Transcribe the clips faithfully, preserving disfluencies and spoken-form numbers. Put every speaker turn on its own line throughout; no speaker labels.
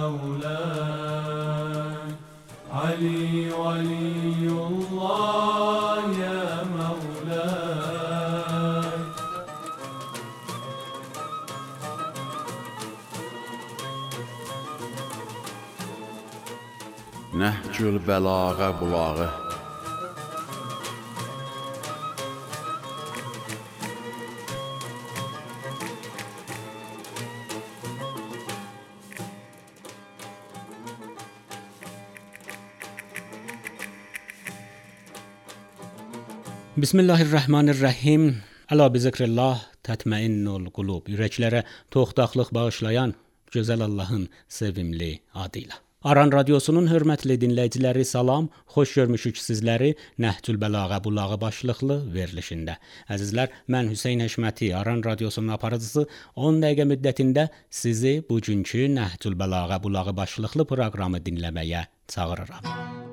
مولاي علي ولي الله يا مولاي.
Nəhcül bəlağa bulağı.
Bismillahirrahmanirrahim. Əla bi zikrillah tətməinnul qulub. Ürəklərə toxtaqlıq bağışlayan gözəl Allahın sevimli adıyla. Aran Radiosunun hörmətli dinləyiciləri salam, xoş görmüşük sizləri Nəhcül Bəlağa bulağı başlıqlı verilişində. Əzizlər, mən Hüseyn Həşməti, Aran Radiosunun aparıcısı on dəqiqə müddətində sizi bugünkü Nəhcül Bəlağa bulağı başlıqlı proqramı dinləməyə çağırıram.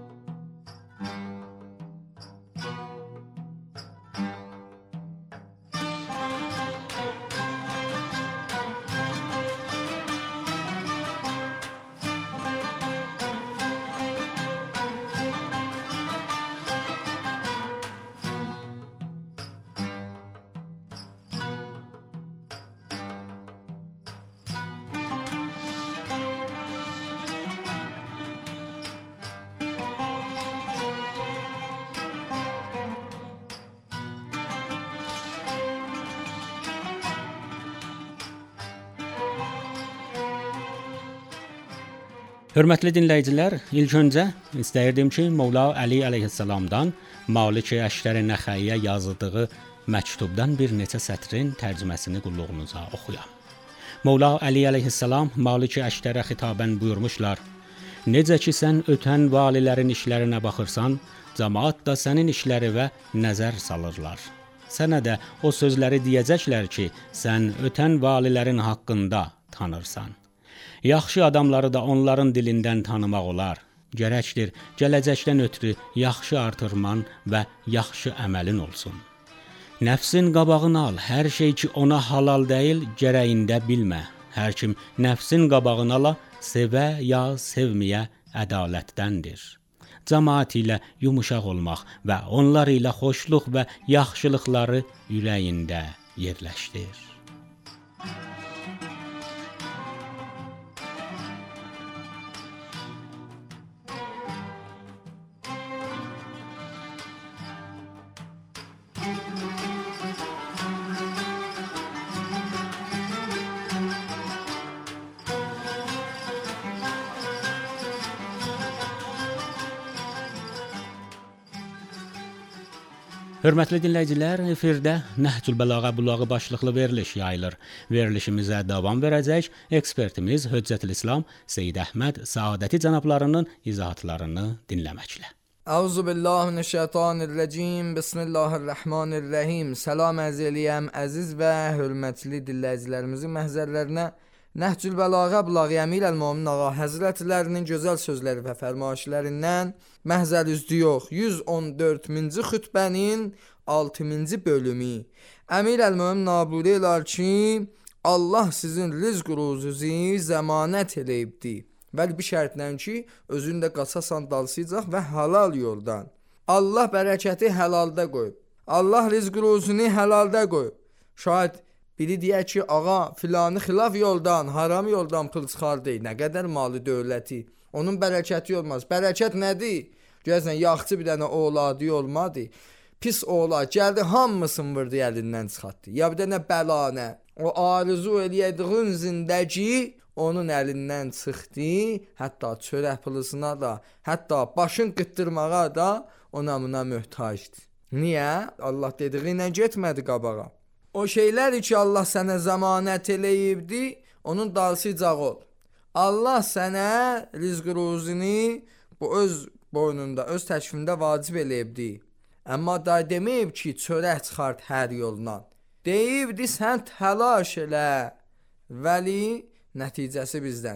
Hörmətli dinləyicilər, ilk öncə istəyirdim ki, Mövla Əli əleyhissalamdan Malik-i Əştər-i Nəxəiyə yazdığı məktubdan bir neçə sətrin tərcüməsini qulluğunuza oxuyam. Mövla Əli əleyhissalam Malik-i Əştərə xitabən buyurmuşlar: Necə ki sən ötən valilərin işlərinə baxırsan, cəmaət da sənin işləri və nəzər salırlar. Sənə də o sözləri deyəcəklər ki, sən ötən valilərin haqqında tanırsan. Yaxşı adamları da onların dilindən tanımaq olar. Gərəkdir, gələcəkdən ötürü yaxşı artırman və yaxşı əməlin olsun. Nəfsin qabağını al, hər şey ki ona halal deyil, gərəyində bilmə. Hər kim nəfsin qabağını ala, sevə ya sevməyə ədalətdəndir. Cəmaət ilə yumuşaq olmaq və onlar ilə xoşluq və yaxşılıqları ürəyində yerləşdir. Hörmətli dinləyicilər, efirdə Nəhcül Bəlağa bulağı başlıqlı veriliş yayılır. Verilişimizə davam verəcək ekspertimiz Höccətülislam Seyid Əhməd Saadəti cənablarının izahatlarını dinləməklə.
Əuzu billahi mineşşeytanirracim. Bismillahirrahmanirrahim. Salam ərz eləyəm əziz və hörmətli dinləyicilərimizin məhzərlərinə. Nəhcül Bəlağa bulağı Əmir əl-Mömin Ağa Həzrətlərinin gözəl sözləri və fərmayişlərindən məhzər üzdü yox. yüz on dördüncü xütbənin altıncı bölümü. Əmir əl-Mömin Ağa buyururlar ki, Allah sizin rizq ruzunuzu zəmanət eləyibdi. Bəli, bir şərtlə ki, özün də qaçasan dalsıyacaq və halal yoldan. Allah bərəkəti həlalda qoyub. Allah rizq ruzunu həlalda qoyub. Şayət biri deyək ki, ağa filanı xilaf yoldan, haram yoldan pul çıxardı. Nə qədər malı dövləti. Onun bərəkəti olmaz. Bərəkət nədir? Görəsən, yaxçı bir dənə oğladı olmadı. Pis oğlad gəldi, hamısını vurdu, əlindən çıxartdı. Ya bir dənə bəlanə. O arzu eləyədiğin zindəgi onun əlindən çıxdı. Hətta çörək puluna da, hətta başın qıtdırmağa da ona buna möhtacdır. Niyə? Allah dediği ilə getmədi qabağa. O şeyləri ki, Allah sənə zəmanət eləyibdi, onun dalsıcaq ol. Allah sənə rizq ruzunu bu öz boynunda, öz təşvində vacib eləyibdi. Amma da deməyib ki, çörək çıxart hər yoldan. Deyibdi, sən təlaş elə, vəli nəticəsi bizdən.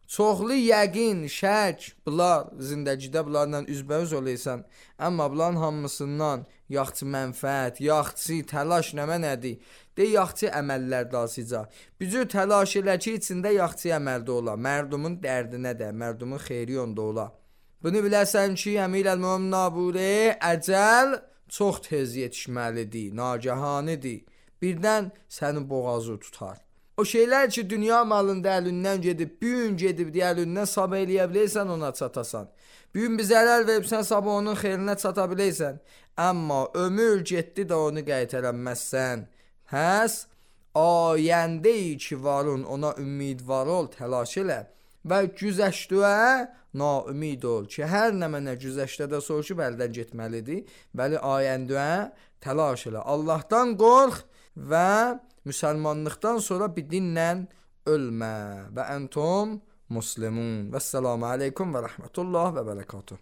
Çoxlu yəqin, şək, bunlar zindəgidə bunlarla üzbəüz olaysan. Amma bunların hamısından yaxçı mənfəət, yaxçı təlaş nəmə nədir? De, yaxçı əməllər dasıca. Bücü təlaş elə ki, içində yaxçı əməldə ola. Mərdumun dərdinə də, mərdumun xeyri onda ola. Bunu biləsən ki, Əmirəl-Mömin Naburi əcəl çox tez yetişməlidir, nagahanidir. Birdən sənin boğazı tutar. O şeylər ki, dünya malında əlindən gedib, bir gün gedib, əlindən sabah eləyə biləysən, ona çatasan. Bir gün bir zərər veribsən, sabah onun xeyrinə çata biləysən. Amma ömür getdi də onu qaytarəməzsən. Həs, ayəndə-i ki varın, ona ümidvar ol, təlaş elə. Və güzəştüə naümid ol ki, hər nə mənə güzəştədə soruşub əldən getməlidir. Bəli, ayəndüə təlaş elə. Allahdan qorx və müsəlmanlıqdan sonra bir dinlə ölmə. Və əntum muslimun. Vəssalamu aleykum və rəhmətullah və bərəkatuh.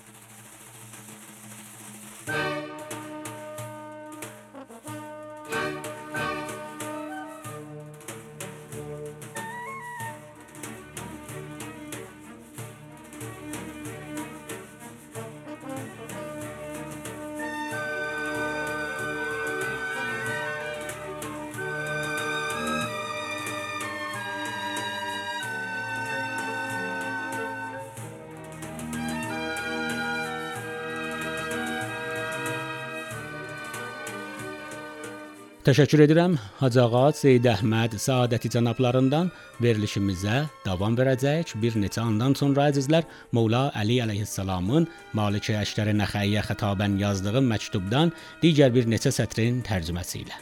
Təşəkkür edirəm Hacı Ağa Seyid Əhməd Səadəti cənablarından. Verilişimizə davam verəcək. Bir neçə andan sonra əzizlər, Mövla Əli əleyhissalamın Malik-i Əştər-i Nəxəyyə xətabən yazdığı məktubdan digər bir neçə sətrin tərcüməsi ilə.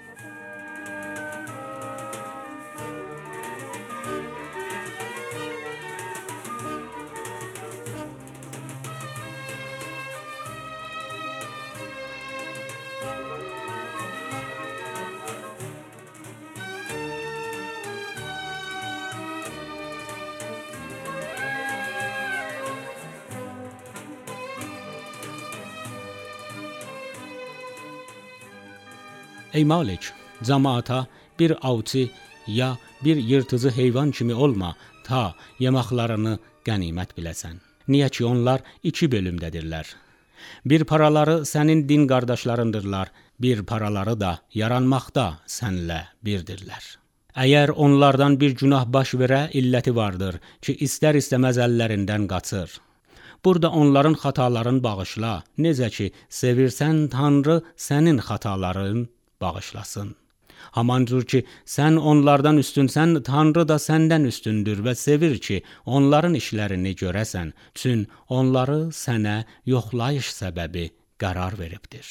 Ey Malik, cəmaata bir avçı ya bir yırtıcı heyvan kimi olma, ta yemaqlarını qənimət biləsən. Niyə ki, onlar iki bölümdədirlər. Bir paraları sənin din qardaşlarındırlar, bir paraları da yaranmaqda sənlə birdirlər. Əgər onlardan bir günah baş verə, illəti vardır ki, istər-istəməz əllərindən qaçır. Burada onların xatalarını bağışla, necə ki, sevirsən Tanrı sənin xataların bağışlasın. Haman cür ki, sən onlardan üstünsən, Tanrı da səndən üstündür və sevir ki, onların işlərini görəsən, çün onları sənə yoxlayış səbəbi qərar veribdir.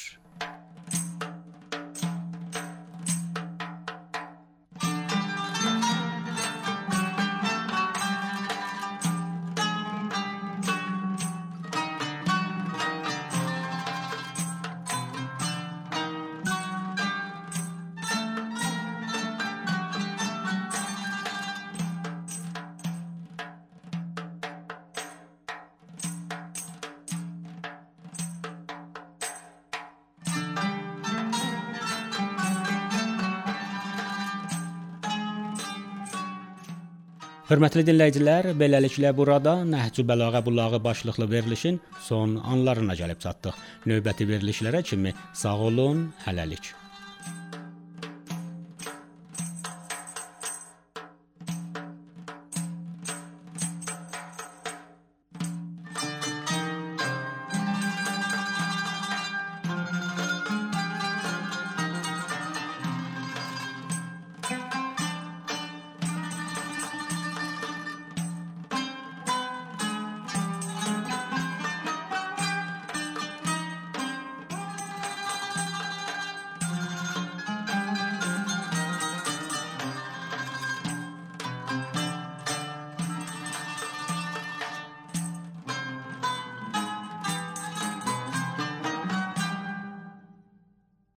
Hörmətli dinləyicilər, beləliklə burada Nəhcü Bəlağə Bulağı başlıqlı verilişin son anlarına gəlib çatdıq. Növbəti verilişlərə kimi sağ olun, hələlik.